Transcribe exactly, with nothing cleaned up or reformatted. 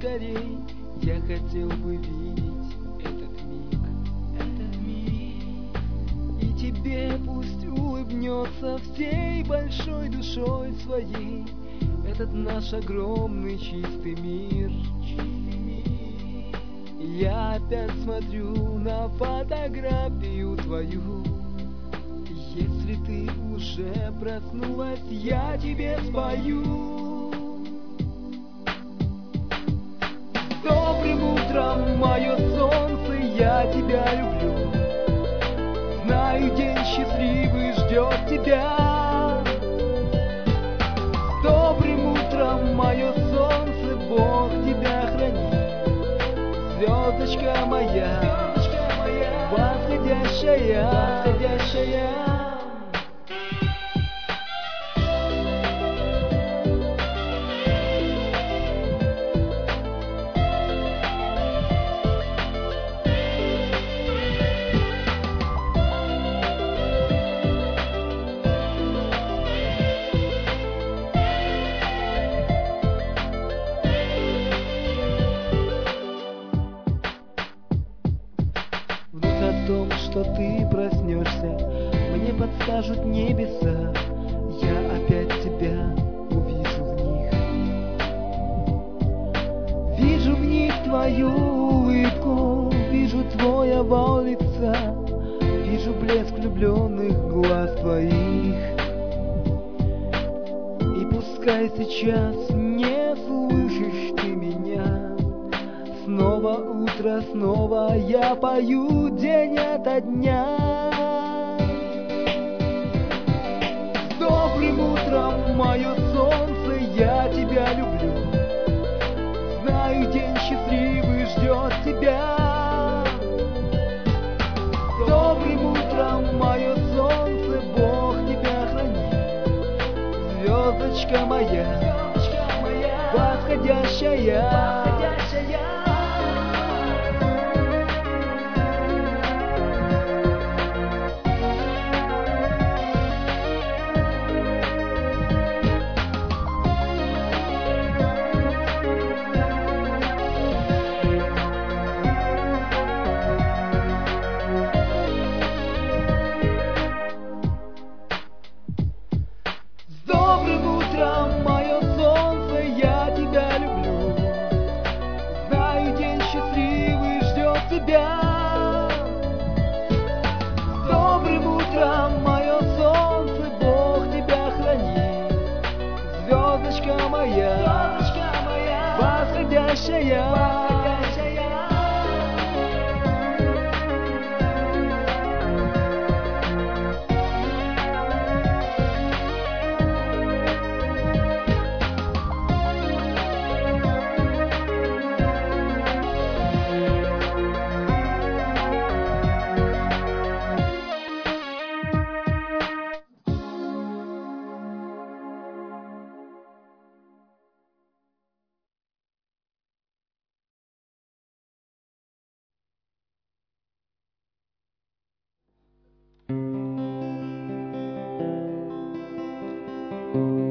скорей, я хотел бы видеть этот миг, этот миг. И тебе пусть улыбнется всей большой душой своей этот наш огромный чистый мир. Я опять смотрю на фотографию твою. Если ты уже проснулась, я тебе спою. С добрым утром, мое солнце, я тебя люблю. Знаю, день счастливый ждет тебя. С добрым утром, мое солнце, Бог тебя хранит. Звездочка моя, звездочка моя, восходящая, восходящая. О том, что ты проснешься, мне подскажут небеса. Я опять тебя увижу в них. Вижу в них твою улыбку, вижу твой овал лица, вижу блеск влюбленных глаз твоих. И пускай сейчас не слышишь ты меня, снова утро, снова я пою день ото дня. С добрым утром, мое солнце, я тебя люблю. Знаю, день счастливый ждет тебя. С добрым утром, мое солнце, Бог тебя хранит. Звездочка моя, звездочка моя, восходящая, восходящая. Тебя. С добрым утром, мое солнце, Бог тебя хранит. Звездочка моя, звездочка моя, восходящая.